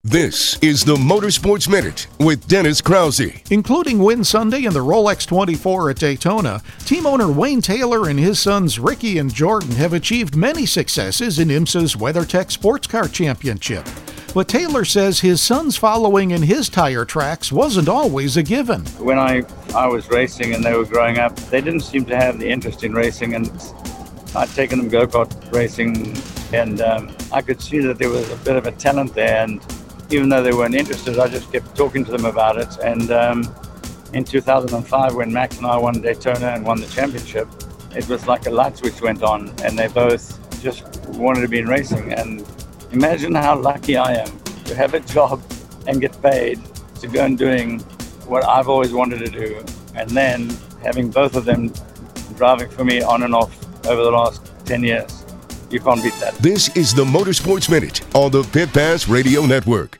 This is the Motorsports Minute with Dennis Krause. Including win Sunday in the Rolex 24 at Daytona, team owner Wayne Taylor and his sons Ricky and Jordan have achieved many successes in IMSA's WeatherTech Sports Car Championship. But Taylor says his sons following in his tire tracks wasn't always a given. When I was racing and they were growing up, they didn't seem to have the interest in racing, and I'd taken them go-kart racing, and I could see that there was a bit of a talent there, and even though they weren't interested, I just kept talking to them about it. And in 2005, when Max and I won Daytona and won the championship, it was like a light switch went on, and they both just wanted to be in racing. And imagine how lucky I am to have a job and get paid to go and doing what I've always wanted to do, and then having both of them driving for me on and off over the last 10 years. You can't beat that. This is the Motorsports Minute on the Pit Pass Radio Network.